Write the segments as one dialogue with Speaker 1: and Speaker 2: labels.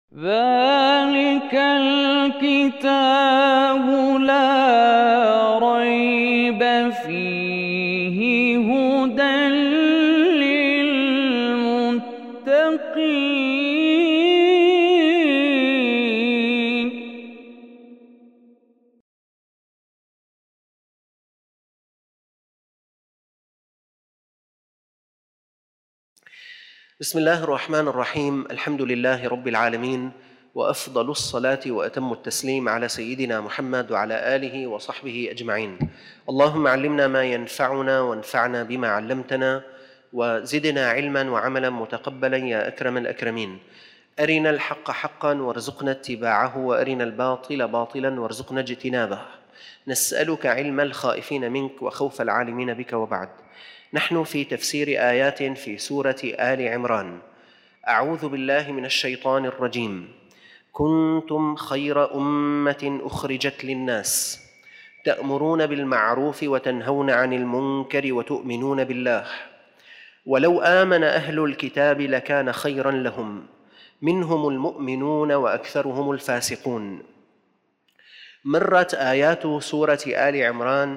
Speaker 1: ذلك الكتاب لا ريب فيه هدى للمتقين.
Speaker 2: بسم الله الرحمن الرحيم. الحمد لله رب العالمين، وأفضل الصلاة وأتم التسليم على سيدنا محمد وعلى آله وصحبه أجمعين. اللهم علمنا ما ينفعنا وانفعنا بما علمتنا، وزدنا علما وعملا متقبلا يا أكرم الأكرمين. أرنا الحق حقا وارزقنا اتباعه، وأرنا الباطل باطلا وارزقنا اجتنابه. نسألك علم الخائفين منك وخوف العالمين بك، وبعد. نحن في تفسير آيات في سورة آل عمران. أعوذ بالله من الشيطان الرجيم. كنتم خير أمة أخرجت للناس تأمرون بالمعروف وتنهون عن المنكر وتؤمنون بالله، ولو آمن أهل الكتاب لكان خيرا لهم، منهم المؤمنون وأكثرهم الفاسقون. مرت آيات سورة آل عمران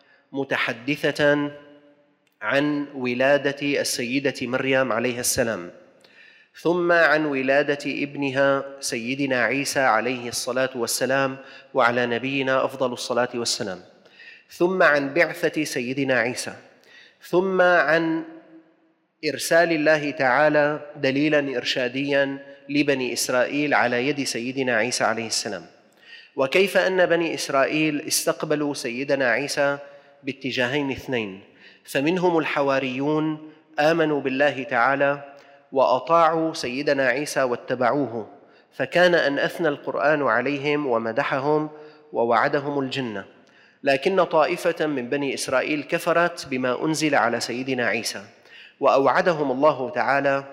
Speaker 2: متحدثة عن ولادة السيدة مريم عليه السلام، ثم عن ولادة ابنها سيدنا عيسى عليه الصلاة والسلام وعلى نبينا أفضل الصلاة والسلام، ثم عن بعثة سيدنا عيسى، ثم عن إرسال الله تعالى دليلاً إرشادياً لبني إسرائيل على يد سيدنا عيسى عليه السلام، وكيف أن بني إسرائيل استقبلوا سيدنا عيسى باتجاهين اثنين. فمنهم الحواريون آمنوا بالله تعالى وأطاعوا سيدنا عيسى واتبعوه، فكان أن أثنى القرآن عليهم ومدحهم ووعدهم الجنة. لكن طائفة من بني إسرائيل كفرت بما أنزل على سيدنا عيسى، وأوعدهم الله تعالى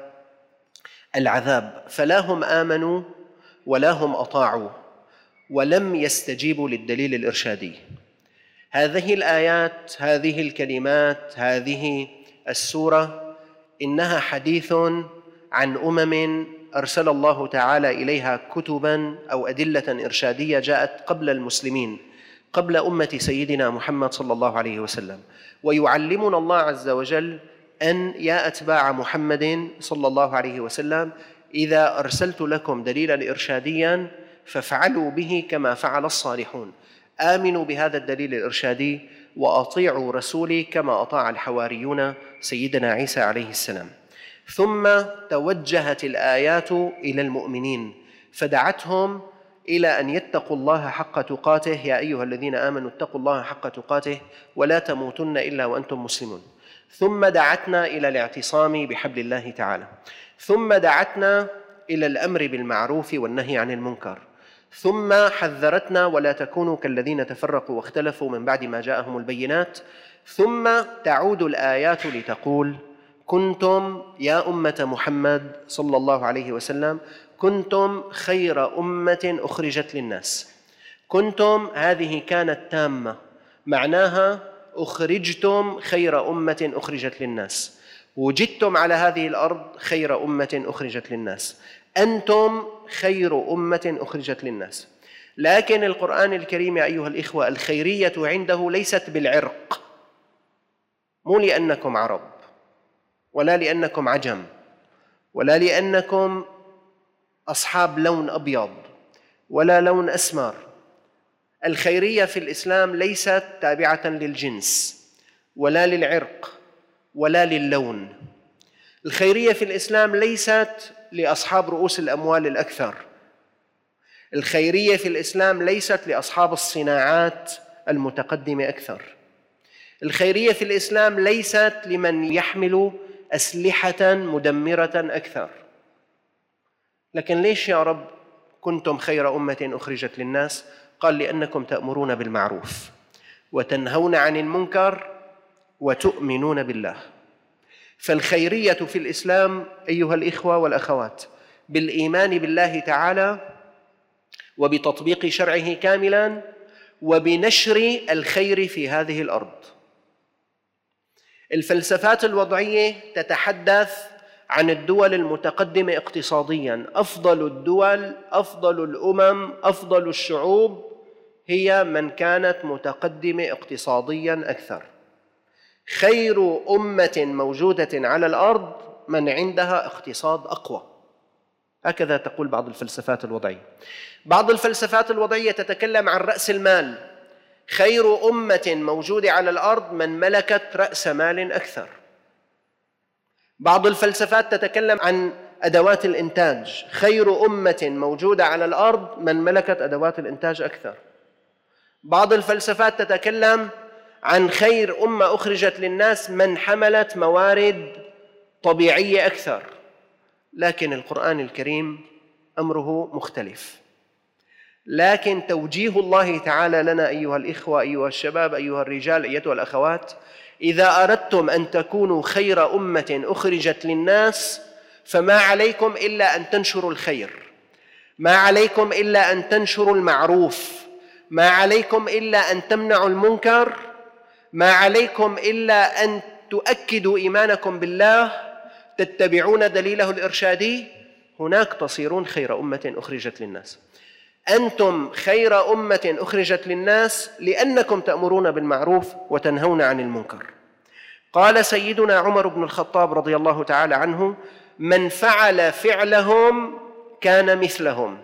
Speaker 2: العذاب، فلا هم آمنوا ولا هم أطاعوا ولم يستجيبوا للدليل الإرشادي. هذه الآيات، هذه الكلمات، هذه السورة إنها حديث عن أمم أرسل الله تعالى إليها كتباً أو أدلة إرشادية جاءت قبل المسلمين، قبل أمة سيدنا محمد صلى الله عليه وسلم. ويعلمنا الله عز وجل أن يا أتباع محمد صلى الله عليه وسلم، إذا أرسلت لكم دليلاً إرشادياً فافعلوا به كما فعل الصالحون. آمنوا بهذا الدليل الإرشادي وأطيعوا رسولي كما أطاع الحواريون سيدنا عيسى عليه السلام. ثم توجهت الآيات إلى المؤمنين فدعتهم إلى أن يتقوا الله حق تقاته. يا أيها الذين آمنوا اتقوا الله حق تقاته ولا تموتن إلا وأنتم مسلمون. ثم دعتنا إلى الاعتصام بحبل الله تعالى، ثم دعتنا إلى الأمر بالمعروف والنهي عن المنكر، ثم حذرتنا ولا تكونوا كالذين تفرقوا واختلفوا من بعد ما جاءهم البينات. ثم تعود الآيات لتقول: كنتم يا أمة محمد صلى الله عليه وسلم كنتم خير أمة أخرجت للناس. كنتم هذه كانت تامة، معناها أخرجتم خير أمة أخرجت للناس، وجدتم على هذه الأرض خير أمة أخرجت للناس، أنتم خير أمة أخرجت للناس. لكن القرآن الكريم يا أيها الإخوة، الخيرية عنده ليست بالعرق، مو لأنكم عرب ولا لأنكم عجم ولا لأنكم أصحاب لون أبيض ولا لون أسمر. الخيرية في الإسلام ليست تابعة للجنس ولا للعرق ولا للون. الخيرية في الإسلام ليست لأصحاب رؤوس الأموال الأكثر. الخيرية في الإسلام ليست لأصحاب الصناعات المتقدمة أكثر. الخيرية في الإسلام ليست لمن يحمل أسلحة مدمرة أكثر. لكن ليش يا رب كنتم خير أمة أخرجت للناس؟ قال: لأنكم تأمرون بالمعروف وتنهون عن المنكر وتؤمنون بالله. فالخيرية في الإسلام أيها الإخوة والأخوات بالإيمان بالله تعالى وبتطبيق شرعه كاملاً وبنشر الخير في هذه الأرض. الفلسفات الوضعية تتحدث عن الدول المتقدمة اقتصاديا. أفضل الدول، أفضل الأمم، أفضل الشعوب هي من كانت متقدمة اقتصاديا أكثر. خير أمة موجودة على الأرض من عندها اقتصاد أقوى، هكذا تقول بعض الفلسفات الوضعية. بعض الفلسفات الوضعية تتكلم عن رأس المال. خير أمة موجودة على الأرض من ملكت رأس مال أكثر. بعض الفلسفات تتكلم عن أدوات الإنتاج. خير أمة موجودة على الأرض من ملكت أدوات الإنتاج أكثر. بعض الفلسفات تتكلم عن خير أمة أخرجت للناس من حملت موارد طبيعية أكثر. لكن القرآن الكريم أمره مختلف. لكن توجيه الله تعالى لنا أيها الإخوة، أيها الشباب، أيها الرجال، أيتها الأخوات: إذا أردتم أن تكونوا خير أمة أخرجت للناس فما عليكم إلا أن تنشروا الخير، ما عليكم إلا أن تنشروا المعروف، ما عليكم إلا أن تمنعوا المنكر، ما عليكم إلا أن تؤكدوا إيمانكم بالله، تتبعون دليله الإرشادي. هناك تصيرون خير أمة أخرجت للناس. أنتم خير أمة أخرجت للناس لأنكم تأمرون بالمعروف وتنهون عن المنكر. قال سيدنا عمر بن الخطاب رضي الله تعالى عنه: من فعل فعلهم كان مثلهم.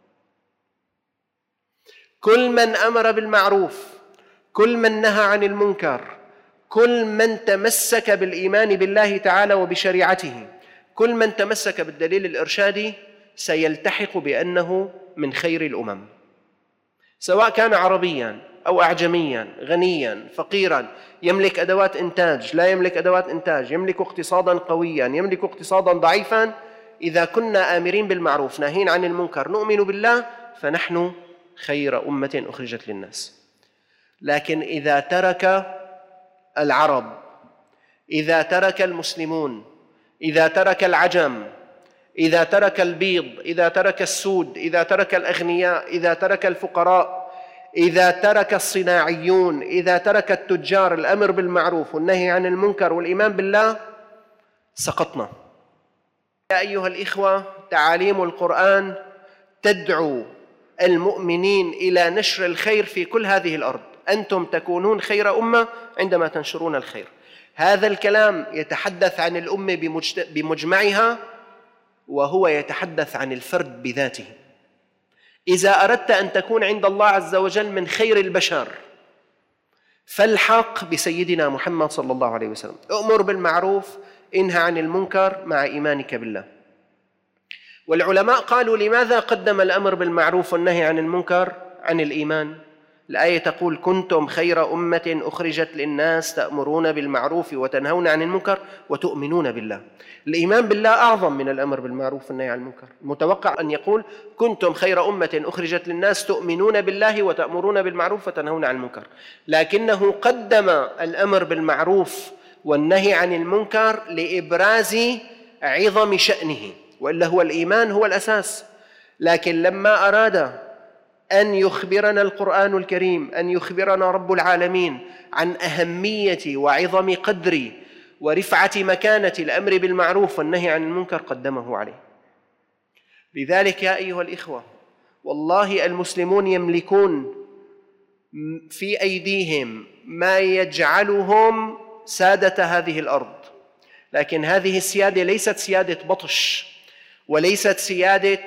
Speaker 2: كل من أمر بالمعروف، كل من نهى عن المنكر، كل من تمسك بالإيمان بالله تعالى وبشريعته، كل من تمسك بالدليل الإرشادي سيلتحق بأنه من خير الأمم، سواء كان عربيا أو أعجميا، غنيا، فقيرا، يملك أدوات إنتاج، لا يملك أدوات إنتاج، يملك اقتصادا قويا، يملك اقتصادا ضعيفا. إذا كنا آمرين بالمعروف ناهين عن المنكر نؤمن بالله فنحن خير أمة أخرجت للناس. لكن إذا ترك العرب، إذا ترك المسلمون، إذا ترك العجم، إذا ترك البيض، إذا ترك السود، إذا ترك الأغنياء، إذا ترك الفقراء، إذا ترك الصناعيون، إذا ترك التجار الأمر بالمعروف والنهي عن المنكر والإيمان بالله، سقطنا. يا أيها الإخوة، تعاليم القرآن تدعو المؤمنين إلى نشر الخير في كل هذه الأرض. أنتم تكونون خير أمة عندما تنشرون الخير. هذا الكلام يتحدث عن الأمة بمجمعها، وهو يتحدث عن الفرد بذاته. إذا أردت أن تكون عند الله عز وجل من خير البشر فالحق بسيدنا محمد صلى الله عليه وسلم. أؤمر بالمعروف، انهى عن المنكر مع إيمانك بالله. والعلماء قالوا: لماذا قدم الأمر بالمعروف والنهي عن المنكر عن الإيمان؟ الآية تقول: كنتم خير أمة أخرجت للناس تأمرون بالمعروف وتنهون عن المنكر وتؤمنون بالله. الإيمان بالله أعظم من الأمر بالمعروف والنهي عن المنكر. المتوقع أن يقول: كنتم خير أمة أخرجت للناس تؤمنون بالله وتأمرون بالمعروف وتنهون عن المنكر، لكنه قدم الأمر بالمعروف والنهي عن المنكر لإبراز عظم شأنه، وإلا هو الإيمان هو الأساس. لكن لما أراد أن يخبرنا القرآن الكريم، أن يخبرنا رب العالمين عن أهمية وعظم قدر ورفعة مكانة الأمر بالمعروف والنهي عن المنكر قدمه عليه. لذلك يا أيها الإخوة، والله المسلمون يملكون في أيديهم ما يجعلهم سادة هذه الأرض، لكن هذه السيادة ليست سيادة بطش، وليست سيادة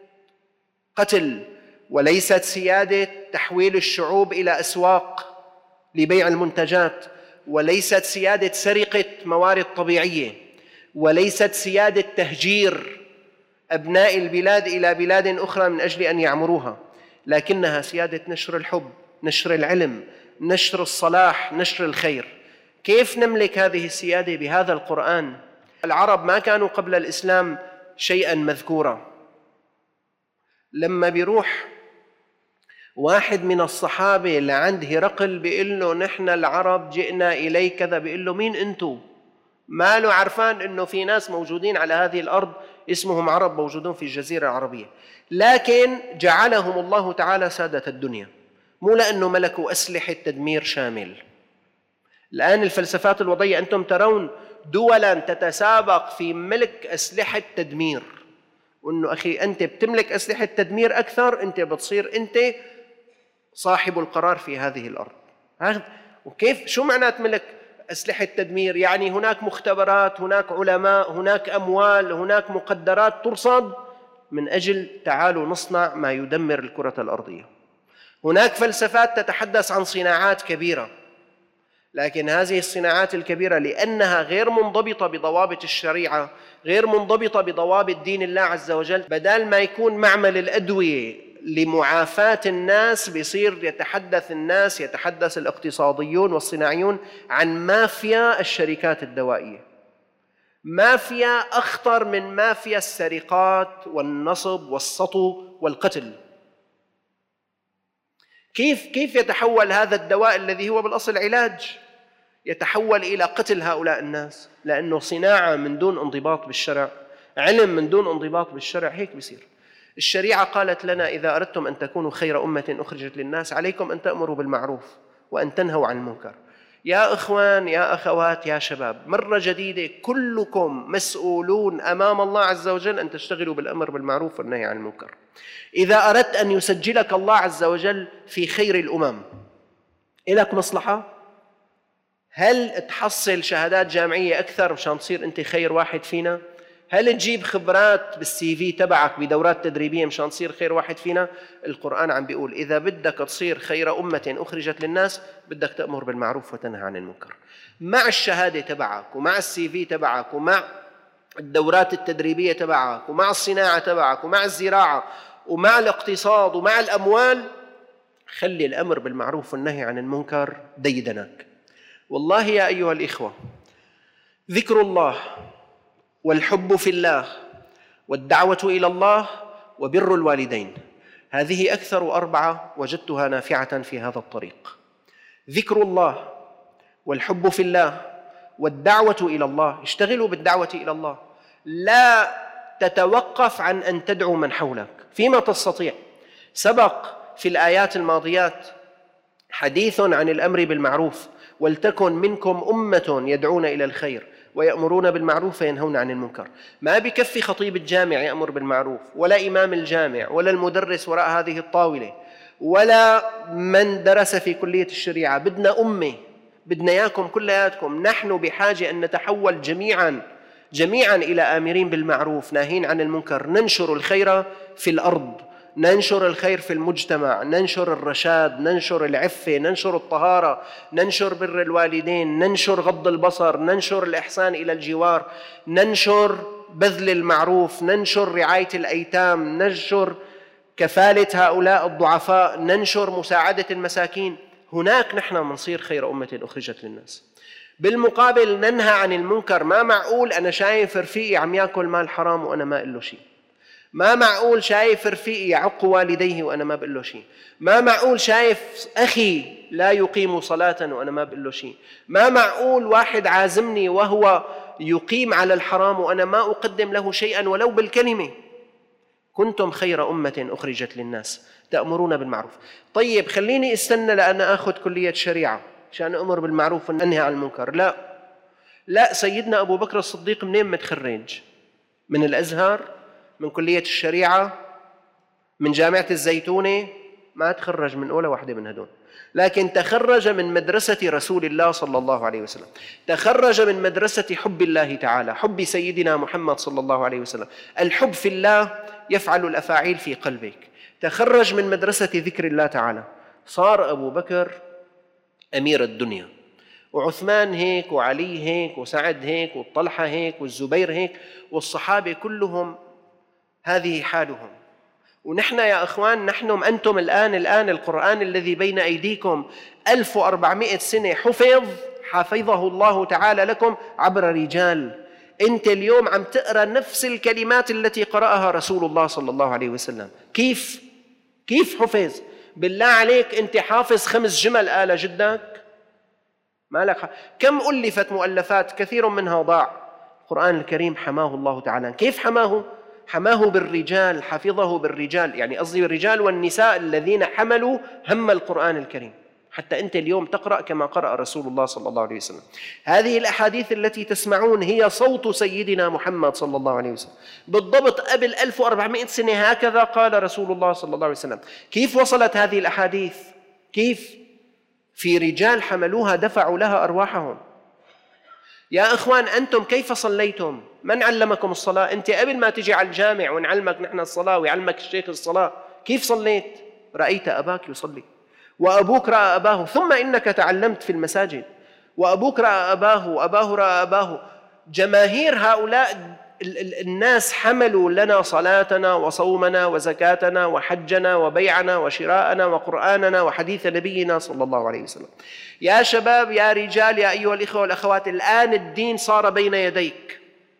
Speaker 2: قتل، وليست سيادة تحويل الشعوب إلى أسواق لبيع المنتجات، وليست سيادة سرقة موارد طبيعية، وليست سيادة تهجير أبناء البلاد إلى بلاد أخرى من أجل أن يعمروها، لكنها سيادة نشر الحب، نشر العلم، نشر الصلاح، نشر الخير. كيف نملك هذه السيادة بهذا القرآن؟ العرب ما كانوا قبل الإسلام شيئا مذكورا. لما بيروح واحد من الصحابة لعند هرقل بيقول له: نحن العرب جئنا إليك كذا، بيقول له: مين أنتم؟ ما له عرفان إنه في ناس موجودين على هذه الأرض اسمهم عرب موجودون في الجزيرة العربية، لكن جعلهم الله تعالى سادة الدنيا، مو لأنه ملكوا أسلحة تدمير شامل. الآن الفلسفات الوضعية أنتم ترون دولا تتسابق في ملك أسلحة تدمير، وأنه أخي أنت بتملك أسلحة تدمير أكثر، أنت بتصير أنت صاحب القرار في هذه الأرض. وكيف شو معنات ملك أسلحة تدمير؟ يعني هناك مختبرات، هناك علماء، هناك أموال، هناك مقدرات ترصد من أجل تعالوا نصنع ما يدمر الكرة الأرضية. هناك فلسفات تتحدث عن صناعات كبيرة، لكن هذه الصناعات الكبيرة لأنها غير منضبطة بضوابط الشريعة، غير منضبطة بضوابط دين الله عز وجل، بدل ما يكون معمل الأدوية لمعافاة الناس بيصير يتحدث الاقتصاديون والصناعيون عن مافيا الشركات الدوائية، مافيا أخطر من مافيا السرقات والنصب والسطو والقتل. كيف يتحول هذا الدواء الذي هو بالأصل علاج يتحول إلى قتل هؤلاء الناس؟ لأنه صناعة من دون انضباط بالشرع، علم من دون انضباط بالشرع، هيك بيصير. الشريعة قالت لنا إذا أردتم أن تكونوا خير أمة أخرجت للناس عليكم أن تأمروا بالمعروف وأن تنهوا عن المنكر. يا إخوان، يا أخوات، يا شباب، مرة جديدة، كلكم مسؤولون أمام الله عز وجل أن تشتغلوا بالأمر بالمعروف والنهي عن المنكر. إذا أردت أن يسجلك الله عز وجل في خير الأمم، إلك مصلحة؟ هل تحصل شهادات جامعية أكثر مشان تصير أنت خير واحد فينا؟ هل تجيب خبرات بالسي في تبعك بدورات تدريبية مشان تصير خير واحد فينا؟ القرآن عم بيقول إذا بدك تصير خير أمة أخرجت للناس بدك تأمر بالمعروف وتنهى عن المنكر. مع الشهادة تبعك ومع السي في تبعك ومع الدورات التدريبية تبعك ومع الصناعة تبعك ومع الزراعة ومع الاقتصاد ومع الأموال، خلي الأمر بالمعروف والنهي عن المنكر ديدنك. والله يا أيها الإخوة، ذكر الله والحب في الله والدعوة إلى الله وبر الوالدين، هذه أكثر 4 وجدتها نافعة في هذا الطريق. ذكر الله والحب في الله والدعوة إلى الله، اشتغلوا بالدعوة إلى الله، لا تتوقف عن أن تدعو من حولك فيما تستطيع. سبق في الآيات الماضيات حديث عن الأمر بالمعروف، ولتكن منكم أمة يدعون إلى الخير ويأمرون بالمعروف وينهون عن المنكر. ما بكفي خطيب الجامع يأمر بالمعروف، ولا إمام الجامع، ولا المدرس وراء هذه الطاولة، ولا من درس في كلية الشريعة. بدنا أمة، بدنا إياكم كلياتكم. نحن بحاجة أن نتحول جميعا إلى آمرين بالمعروف ناهين عن المنكر، ننشر الخير في الأرض، ننشر الخير في المجتمع، ننشر الرشاد، ننشر العفة، ننشر الطهارة، ننشر بر الوالدين، ننشر غض البصر، ننشر الإحسان إلى الجوار، ننشر بذل المعروف، ننشر رعاية الأيتام، ننشر كفالة هؤلاء الضعفاء، ننشر مساعدة المساكين. هناك نحن منصير خير أمة أخرجت للناس. بالمقابل ننهى عن المنكر. ما معقول أنا شايف رفيقي عم يأكل مال حرام وأنا ما أقول له شيء. ما معقول شايف رفيقي يعق والديه وأنا ما بقول له شيء. ما معقول شايف أخي لا يقيم صلاة وأنا ما بقول له شيء. ما معقول واحد عازمني وهو يقيم على الحرام وأنا ما أقدم له شيئا ولو بالكلمة. كنتم خير أمة أخرجت للناس تأمرون بالمعروف. طيب خليني استنى لأن أخذ كلية شريعة عشان أمر بالمعروف وننهي عن المنكر. لا، سيدنا أبو بكر الصديق منين متخرج؟ من الأزهر؟ من كلية الشريعة؟ من جامعة الزيتونة؟ ما تخرج من أولى واحدة من هدول، لكن تخرج من مدرسة رسول الله صلى الله عليه وسلم، تخرج من مدرسة حب الله تعالى، حب سيدنا محمد صلى الله عليه وسلم. الحب في الله يفعل الأفاعيل في قلبك. تخرج من مدرسة ذكر الله تعالى. صار أبو بكر أمير الدنيا، وعثمان هيك، وعلي هيك، وسعد هيك، والطلحة هيك، والزبير هيك، والصحابة كلهم هذه حالهم. ونحن يا أخوان، أنتم الآن القرآن الذي بين أيديكم 1400 سنة حفظه الله تعالى لكم عبر رجال. أنت اليوم عم تقرأ نفس الكلمات التي قرأها رسول الله صلى الله عليه وسلم. كيف حفظ؟ بالله عليك أنت حافظ 5 جمل آل جدك؟ ما لك. كم ألفت مؤلفات كثير منها ضاع. القرآن الكريم حماه الله تعالى. كيف حماه بالرجال، حفظه بالرجال، يعني قصدي بالرجال والنساء الذين حملوا هم القرآن الكريم. حتى أنت اليوم تقرأ كما قرأ رسول الله صلى الله عليه وسلم. هذه الأحاديث التي تسمعون هي صوت سيدنا محمد صلى الله عليه وسلم بالضبط. قبل 1400 سنة هكذا قال رسول الله صلى الله عليه وسلم. كيف وصلت هذه الأحاديث؟ كيف؟ في رجال حملوها دفعوا لها أرواحهم. يا إخوان، أنتم كيف صليتم؟ من علمكم الصلاة؟ أنت قبل ما تجي على الجامع ونعلمك نحن الصلاة ويعلمك الشيخ الصلاة، كيف صليت؟ رأيت أباك يصلي، وأبوك رأى أباه، ثم إنك تعلمت في المساجد، وأبوك رأى أباه وأباه رأى أباه. جماهير هؤلاء الناس حملوا لنا صلاتنا وصومنا وزكاتنا وحجنا وبيعنا وشراءنا وقرآننا وحديث نبينا صلى الله عليه وسلم. يا شباب، يا رجال، يا أيها الإخوة والأخوات، الآن الدين صار بين يديك.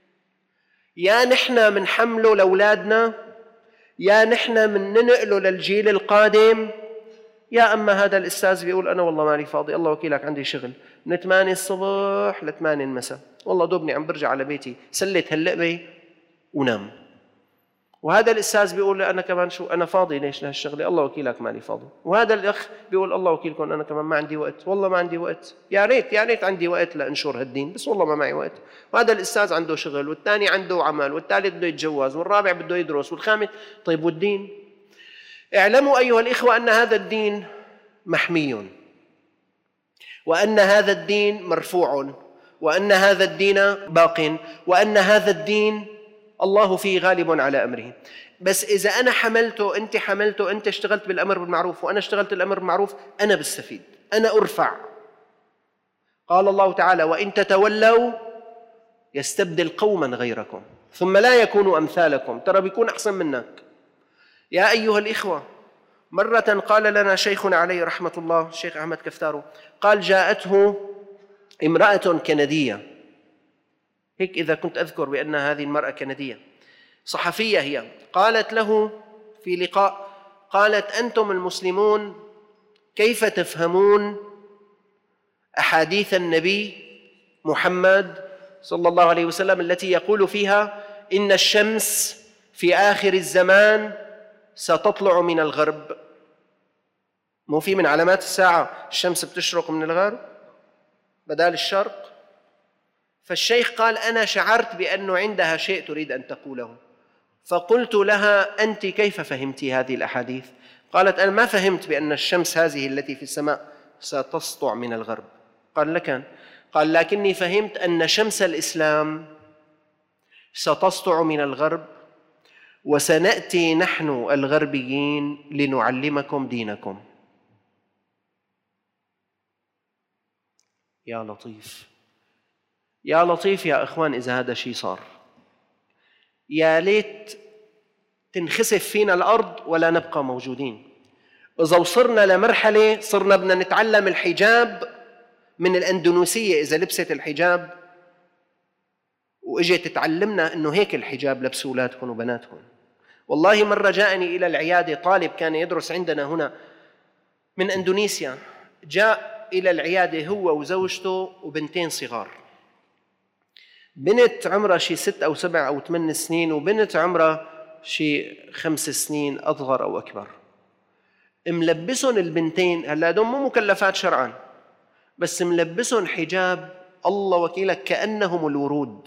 Speaker 2: يا نحن من حمله لأولادنا، يا نحن من ننقله للجيل القادم. يا أما هذا الأستاذ بيقول أنا والله مالي فاضي، الله وكيلك عندي شغل من 8 الصبح ل 8 المساء، والله دوبني عم برجع على بيتي سلت هاللقمة ونام. وهذا الأستاذ بيقول أنا كمان شو أنا فاضي ليش لهالشغلة، الله وكيلك مالي فاضي. وهذا الأخ بيقول الله وكيلكم أنا كمان ما عندي وقت، والله ما عندي وقت، يا ريت عندي وقت لأنشر هالدين، بس والله ما معي وقت. وهذا الأستاذ عنده شغل، والثاني عنده عمل، والثالث بده يتجوز، والرابع بده يدرس، والخامس. طيب والدين؟ اعلموا أيها الإخوة أن هذا الدين محمي، وأن هذا الدين مرفوع، وأن هذا الدين باق، وأن هذا الدين الله فيه غالب على أمره. بس إذا أنا حملته، أنت حملته، أنت اشتغلت بالأمر بالمعروف وأنا اشتغلت الأمر بالمعروف، أنا بستفيد، أنا أرفع. قال الله تعالى وإن تتولوا يستبدل قوما غيركم ثم لا يكونوا أمثالكم. ترى بيكون أحسن منك. يا أيها الإخوة، مرة قال لنا شيخنا عليه رحمة الله الشيخ أحمد كفتارو، قال جاءته امرأة كندية، هيك إذا كنت أذكر بأن هذه المرأة كندية، صحفية هي، قالت له في لقاء، قالت أنتم المسلمون كيف تفهمون أحاديث النبي محمد صلى الله عليه وسلم التي يقول فيها إن الشمس في آخر الزمان ستطلع من الغرب؟ مو في من علامات الساعة الشمس بتشرق من الغرب بدال الشرق؟ فالشيخ قال أنا شعرت بأنه عندها شيء تريد أن تقوله، فقلت لها أنت كيف فهمت هذه الأحاديث؟ قالت أنا ما فهمت بأن الشمس هذه التي في السماء ستسطع من الغرب. قال لكني فهمت أن شمس الإسلام ستسطع من الغرب، وسنأتي نحن الغربيين لنعلمكم دينكم. يا لطيف، يا لطيف يا إخوان، إذا هذا شيء صار يا ليت تنخسف فينا الأرض ولا نبقى موجودين. إذا وصلنا لمرحلة صرنا بدنا نتعلم الحجاب من الأندونيسية إذا لبست الحجاب وإجت تتعلمنا إنه هيك الحجاب لبسوا أولادكم وبناتكم. والله مرة جاءني إلى العيادة طالب كان يدرس عندنا هنا من أندونيسيا، جاء إلى العيادة هو وزوجته وبنتين صغار، بنت عمرها شي 6 أو 7 أو 8 سنين، وبنت عمرها شي 5 سنين أصغر أو أكبر. ملبسهم البنتين، هلا هدول مو مكلفات شرعا، بس ملبسهم حجاب الله وكيلك كأنهم الورود.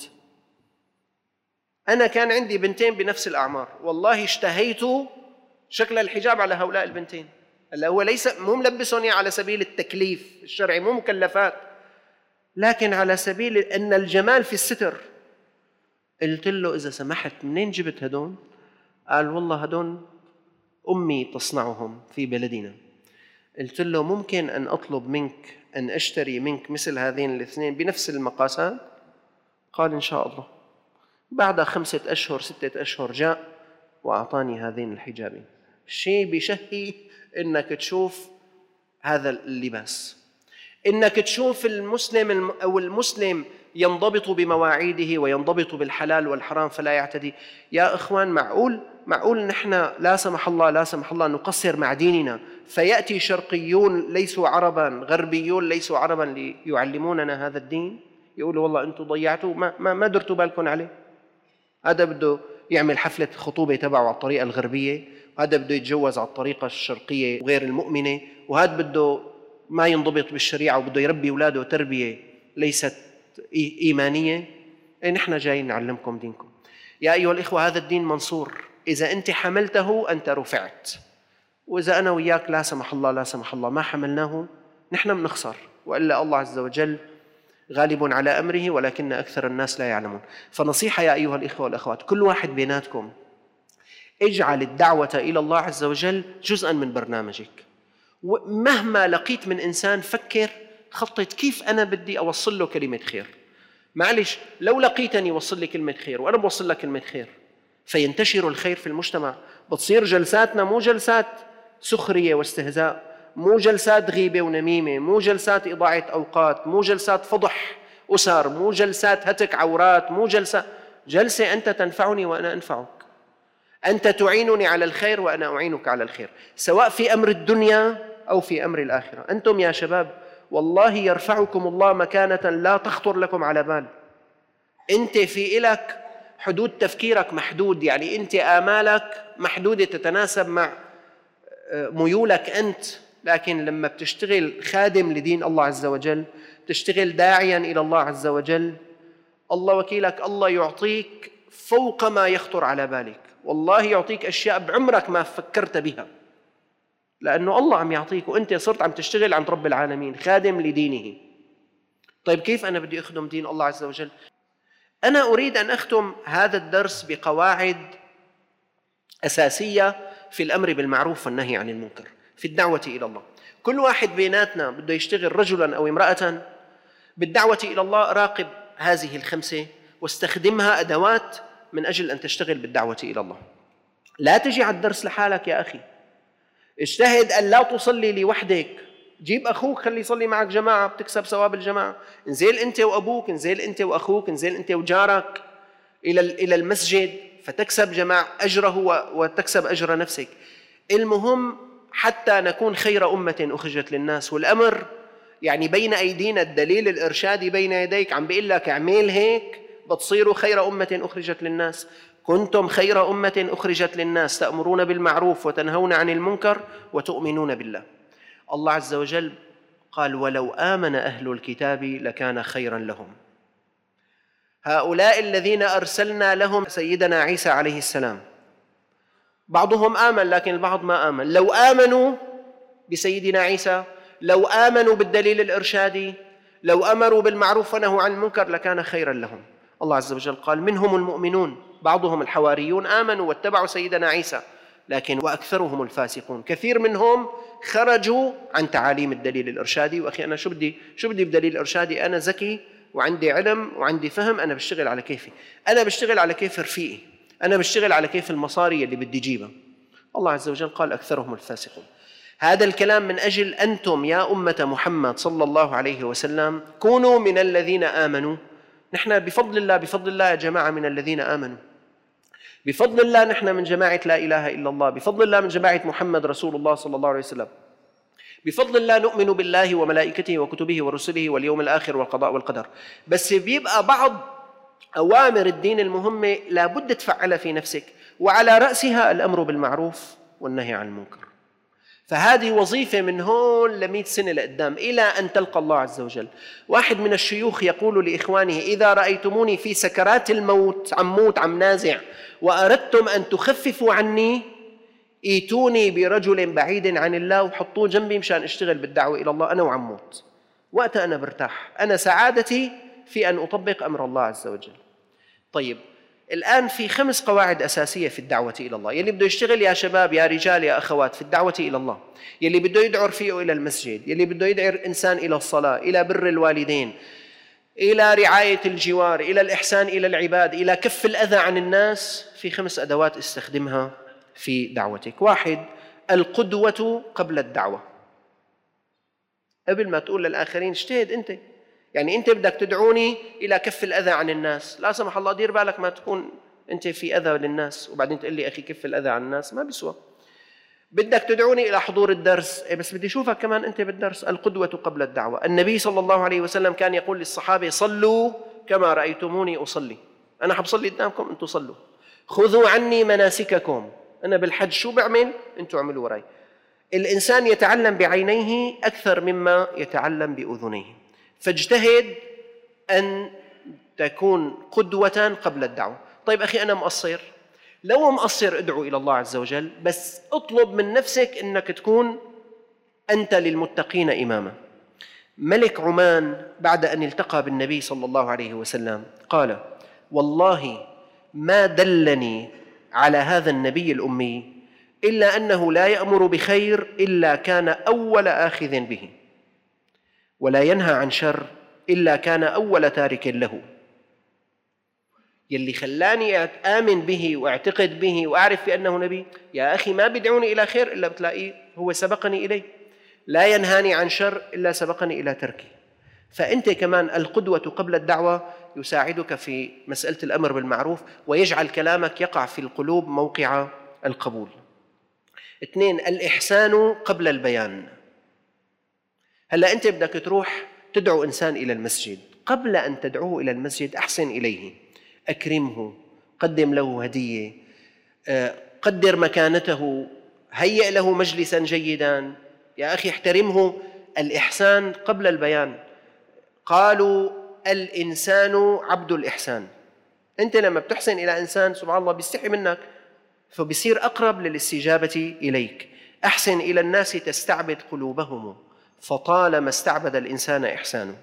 Speaker 2: أنا كان عندي بنتين بنفس الأعمار، والله اشتهيت شكل الحجاب على هؤلاء البنتين. هلا هو ليس مو ملبسهم على سبيل التكليف الشرعي، مو مكلفات، لكن على سبيل أن الجمال في الستر. قلت له إذا سمحت منين جبت هدون؟ قال والله هدون أمي تصنعهم في بلدنا. قلت له ممكن أن أطلب منك أن أشتري منك مثل هذين الاثنين بنفس المقاسات؟ قال إن شاء الله. بعد 5 أشهر 6 أشهر جاء وأعطاني هذين الحجابين. شيء بشهي إنك تشوف هذا اللباس، إنك تشوف المسلم أو المسلم ينضبط بمواعيده وينضبط بالحلال والحرام فلا يعتدي. يا إخوان، معقول نحن لا سمح الله نقصر مع ديننا، فيأتي شرقيون ليسوا عربا، غربيون ليسوا عربا ليعلموننا هذا الدين، يقولوا والله أنتم ضيعتوا ما درتوا بالكم عليه. هذا بده يعمل حفلة خطوبة تبعه على الطريقة الغربية، وهذا بده يتجوز على الطريقة الشرقية غير المؤمنة، وهذا بده ما ينضبط بالشريعة وبده يربي أولاده تربية ليست إيمانية، نحن جايين نعلمكم دينكم. يا أيها الإخوة، هذا الدين منصور، إذا أنت حملته أنت رفعت، وإذا أنا وياك لا سمح الله لا سمح الله ما حملناه نحن بنخسر، وإلا الله عز وجل غالب على أمره ولكن أكثر الناس لا يعلمون. فنصيحة يا أيها الإخوة والأخوات، كل واحد بيناتكم اجعل الدعوة إلى الله عز وجل جزءاً من برنامجك، ومهما لقيت من إنسان فكر خطط كيف أنا بدي أوصل له كلمة خير. معلش، لو لقيتني وصل لي كلمة خير وأنا بوصل لك كلمة خير فينتشر الخير في المجتمع، بتصير جلساتنا مو جلسات سخرية واستهزاء، مو جلسات غيبة ونميمة، مو جلسات إضاعة أوقات، مو جلسات فضح أسر، مو جلسات هتك عورات، مو جلسة أنت تنفعني وأنا أنفعك، أنت تعينني على الخير وأنا أعينك على الخير، سواء في أمر الدنيا أو في أمر الآخرة. أنتم يا شباب والله يرفعكم الله مكانة لا تخطر لكم على بال. أنت في إلك حدود تفكيرك محدود، يعني أنت آمالك محدودة تتناسب مع ميولك أنت، لكن لما بتشتغل خادم لدين الله عز وجل، تشتغل داعيا إلى الله عز وجل، الله وكيلك، الله يعطيك فوق ما يخطر على بالك، والله يعطيك أشياء بعمرك ما فكرت بها، لأنه الله عم يعطيك وأنت صرت عم تشتغل عند رب العالمين خادم لدينه. طيب كيف أنا بدي أخدم دين الله عز وجل؟ أنا أريد أن أختم هذا الدرس بقواعد أساسية في الأمر بالمعروف والنهي عن المنكر في الدعوة إلى الله. كل واحد بيناتنا بده يشتغل رجلاً أو امرأة بالدعوة إلى الله، راقب هذه الخمسة واستخدمها أدوات من أجل أن تشتغل بالدعوة إلى الله. لا تجي على الدرس لحالك يا أخي، اجتهد أن لا تصلي لوحدك، جيب أخوك خلي يصلي معك جماعة، بتكسب ثواب الجماعة. انزل أنت وأبوك، انزل أنت وأخوك، انزل أنت وجارك إلى المسجد فتكسب جماعة أجره وتكسب أجر نفسك. المهم حتى نكون خير أمة أخرجت للناس، والأمر يعني بين أيدينا، الدليل الإرشادي بين يديك عم بيقول لك اعمل هيك بتصيروا خير أمة أخرجت للناس. كنتم خير أمة أخرجت للناس تأمرون بالمعروف وتنهون عن المنكر وتؤمنون بالله. الله عز وجل قال ولو آمن أهل الكتاب لكان خيرا لهم. هؤلاء الذين أرسلنا لهم سيدنا عيسى عليه السلام، بعضهم آمن لكن البعض ما آمن. لو آمنوا بسيدنا عيسى، لو آمنوا بالدليل الإرشادي، لو أمروا بالمعروف ونهوا عن المنكر لكان خيرا لهم. الله عز وجل قال منهم المؤمنون، بعضهم الحواريون آمنوا واتبعوا سيدنا عيسى، لكن وأكثرهم الفاسقون، كثير منهم خرجوا عن تعاليم الدليل الإرشادي. وأخي أنا شو بدي بدليل الإرشادي؟ أنا ذكي وعندي علم وعندي فهم، أنا بشتغل على كيفي، أنا بشتغل على كيف رفيقي، أنا بشتغل على كيف المصاري اللي بدي جيبها. الله عز وجل قال أكثرهم الفاسقون. هذا الكلام من أجل أنتم يا أمة محمد صلى الله عليه وسلم كونوا من الذين آمنوا. نحن بفضل الله يا جماعة من الذين آمنوا، بفضل الله نحن من جماعة لا إله إلا الله، بفضل الله من جماعة محمد رسول الله صلى الله عليه وسلم، بفضل الله نؤمن بالله وملائكته وكتبه ورسله واليوم الآخر والقضاء والقدر. بس بيبقى بعض أوامر الدين المهمة لابد تفعلها في نفسك، وعلى رأسها الأمر بالمعروف والنهي عن المنكر. فهذه وظيفة من هون ل100 سنة لقدام إلى أن تلقى الله عز وجل. واحد من الشيوخ يقول لإخوانه إذا رأيتموني في سكرات الموت، عم نازع، وأردتم أن تخففوا عني، ايتوني برجل بعيد عن الله وحطوه جنبي مشان اشتغل بالدعوة إلى الله، أنا وعموت وقتها أنا برتاح، أنا سعادتي في أن أطبق أمر الله عز وجل. طيب الآن في 5 قواعد أساسية في الدعوة إلى الله. يلي بده يشتغل يا شباب يا رجال يا أخوات في الدعوة إلى الله، يلي بده يدعو رفيقه إلى المسجد، يلي بده يدعو إنسان إلى الصلاة، إلى بر الوالدين، إلى رعاية الجوار، إلى الإحسان إلى العباد، إلى كف الأذى عن الناس، في 5 أدوات استخدمها في دعوتك. 1 القدوة قبل الدعوة. قبل ما تقول للآخرين اجتهد أنت، يعني أنت بدك تدعوني إلى كف الأذى عن الناس، لا سمح الله دير بالك ما تكون أنت في أذى للناس وبعدين تقول لي أخي كف الأذى عن الناس، ما بيسوى. بدك تدعوني إلى حضور الدرس، بس بدي أشوفك كمان أنت بالدرس. القدوة قبل الدعوة. النبي صلى الله عليه وسلم كان يقول للصحابة صلوا كما رأيتموني أصلي، أنا حبصلي قدامكم أنتم صلوا. خذوا عني مناسككم، أنا بالحج شو بعمل أنتم اعملوا وراي. الإنسان يتعلم بعينيه أكثر مما يتعلم بأذنيه، فاجتهد أن تكون قدوة قبل الدعوة. طيب أخي أنا مقصر، لو مقصر ادعو إلى الله عز وجل، بس اطلب من نفسك أنك تكون أنت للمتقين إماما. ملك عمان بعد أن التقى بالنبي صلى الله عليه وسلم قال: والله ما دلني على هذا النبي الأمي إلا أنه لا يأمر بخير إلا كان أول آخذ به، ولا ينهى عن شر إلا كان أول تارك له. يلي خلاني آمن به واعتقد به وأعرف بأنه نبي، يا أخي ما بدعوني إلى خير إلا بتلاقيه هو سبقني إليه، لا ينهاني عن شر إلا سبقني إلى تركه. فأنت كمان القدوة قبل الدعوة يساعدك في مسألة الأمر بالمعروف ويجعل كلامك يقع في القلوب موقع القبول. 2، الإحسان قبل البيان. هلأ أنت بدك تروح تدعو إنسان إلى المسجد، قبل أن تدعوه إلى المسجد أحسن إليه، أكرمه، قدم له هدية، قدر مكانته، هيئ له مجلسا جيدا، يا أخي احترمه. الإحسان قبل البيان. قالوا الإنسان عبد الإحسان. أنت لما بتحسن إلى إنسان سبحان الله بيستحي منك، فبصير أقرب للاستجابة إليك. أحسن إلى الناس تستعبد قلوبهم، فطالما استعبد الإنسان إحسانه.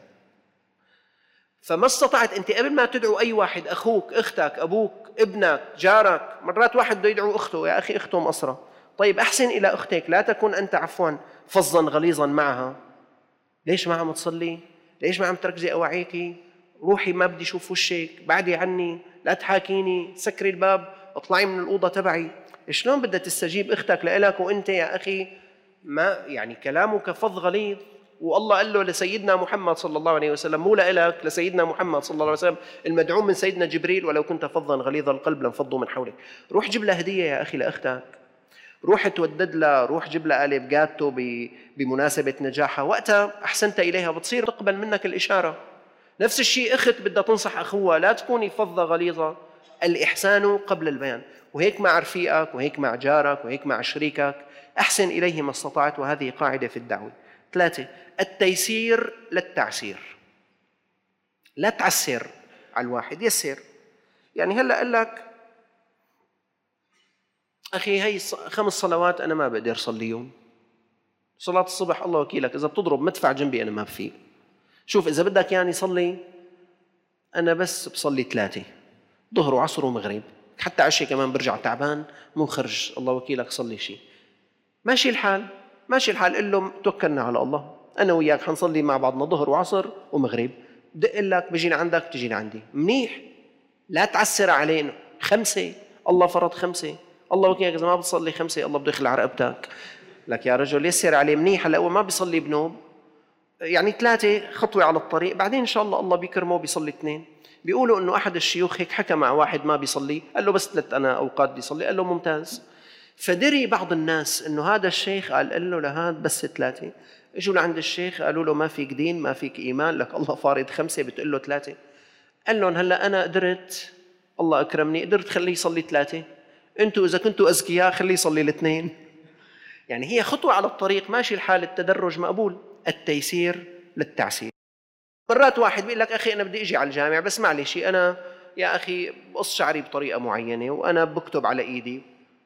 Speaker 2: فما استطعت أنت قبل ما تدعو أي واحد، أخوك، أختك، أبوك، ابنك، جارك، مرات واحد بده يدعو أخته، يا أخي أخته مقصرة، طيب أحسن إلى أختك، لا تكن أنت عفوا فظا غليظا معها. ليش ما عم تصلي؟ ليش ما عم تركزي أواعيكي؟ روحي ما بدي أشوف وشك، بعدي عني، لا تحاكيني، سكري الباب، اطلعي من الأوضة تبعي. شلون بدها تستجيب أختك لإلك وأنت يا أخي ما يعني كلامك فظ غليظ؟ والله قال له لسيدنا محمد صلى الله عليه وسلم، مو لإلك، لسيدنا محمد صلى الله عليه وسلم المدعوم من سيدنا جبريل: ولو كنت فظا غليظ القلب لانفضوا من حولك. روح جيب لها هدية يا أخي لأختك، روح تودد لها، روح جيب لها قالب جاتو بمناسبة نجاحها، وقتها أحسنت إليها بتصير تقبل منك الإشارة. نفس الشيء أخت بدها تنصح أخوها، لا تكوني فظة غليظة. الإحسان قبل البيان، وهيك مع رفيقك، وهيك مع جارك، وهيك مع شريكك، أحسن إليه ما استطعت، وهذه قاعدة في الدعوة. 3، التيسير للتعسير. لا تعسر على الواحد، يسر. يعني هلأ قال لك أخي هي 5 صلوات أنا ما بقدر أصليهم، صلاة الصبح الله وكيلك إذا بتضرب مدفع جنبي أنا ما بفيق، شوف إذا بدك يعني صلي أنا بس بصلي 3، ظهر وعصر ومغرب، حتى عشي كمان برجع تعبان مو خرج، الله وكيلك صلي شيء. ماشي الحال، ماشي الحال، قل له توكلنا على الله، أنا وياك حنصلي مع بعضنا ظهر وعصر ومغرب، بدق لك بجي لعندك تجي لعندي، منيح. لا تعسر علينا، 5 الله فرض 5، الله وكيلك إذا ما بتصلي 5 الله بده يخلع رقبتك. لك يا رجل يسر عليه، منيح. هلا هو ما بيصلي بنوم، يعني 3 خطوة على الطريق، بعدين إن شاء الله الله بيكرمه بيصلي 2. بيقولوا إنه أحد الشيوخ هيك حكى مع واحد ما بيصلي، قال له بس 3 أنا أوقات بيصلي، قال له ممتاز. فدري بعض الناس إنه هذا الشيخ قال له لهذا بس 3، اجوا لعند الشيخ قالوا له ما فيك دين، ما فيك إيمان، لك الله فارض 5 بتقول له 3. قال لهم هلا أنا قدرت، الله أكرمني قدرت خليه يصلي 3، أنتوا إذا كنتوا أذكياء خليه يصلي 2. يعني هي خطوة على الطريق، ماشي الحال، التدرج مقبول. التيسير للتعسير. مرات واحد بيقول لك أخي أنا بدي أجي على الجامع بس معلش أنا يا أخي بقص شعري بطريقة معينة وأنا بكتب على إيدي،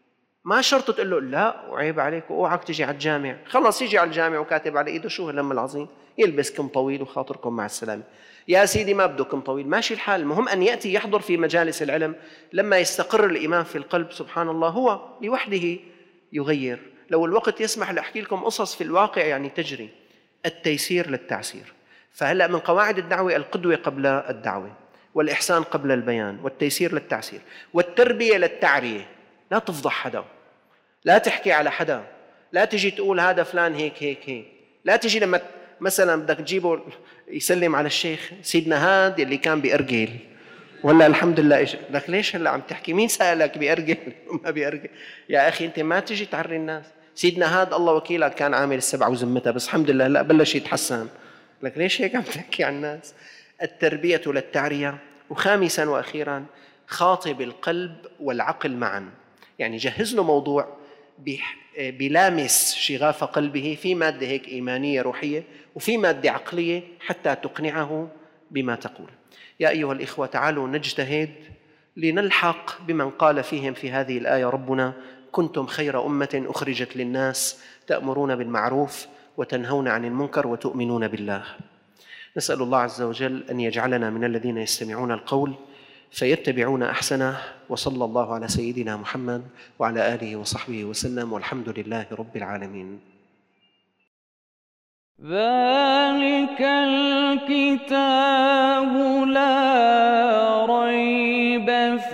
Speaker 2: ما شرط تقول له لا وعيب عليك وأوعك تجي على الجامع، خلص يجي على الجامع وكاتب على إيده، شو هالهم العظيم، يلبس كم طويل وخاطركم مع السلامة. يا سيدي ما بده كم طويل، ماشي الحال، المهم أن يأتي يحضر في مجالس العلم، لما يستقر الإيمان في القلب سبحان الله هو لوحده يغير. لو الوقت يسمح لأحكي لكم قصص في الواقع يعني تجري. التيسير للتعسير. فهلأ من قواعد الدعوة القدوة قبل الدعوة، والإحسان قبل البيان، والتيسير للتعسير، والتربية للتعرية. لا تفضح حدا، لا تحكي على حدا، لا تجي تقول هذا فلان هيك هيك هيك، لا تجي لما مثلا بدك تجيبه يسلم على الشيخ سيدنا هاد اللي كان بأرجل ولا الحمد لله إيش لك، ليش هلا عم تحكي؟ مين سألك بأرجل ما بأرجل؟ يا أخي أنت ما تجي تعري الناس. سيدنا هاد الله وكيلك كان عامل 7 وزمتها بس الحمد لله لا بلش يتحسن، لك ليش هيك عم تحكي عن الناس؟ التربية للتعرية. وخامسا وأخيرا خاطب القلب والعقل معا، يعني جهز له موضوع بلامس شغاف قلبه في مادة هيك إيمانية روحية وفي مادة عقلية حتى تقنعه بما تقول. يا أيها الإخوة تعالوا نجتهد لنلحق بمن قال فيهم في هذه الآية ربنا: كنتم خير أمة أخرجت للناس تأمرون بالمعروف وتنهون عن المنكر وتؤمنون بالله. نسأل الله عز وجل أن يجعلنا من الذين يستمعون القول فيتبعون أحسنه، وصلى الله على سيدنا محمد وعلى آله وصحبه وسلم، والحمد لله رب العالمين.
Speaker 1: ذلك الكتاب لا ريب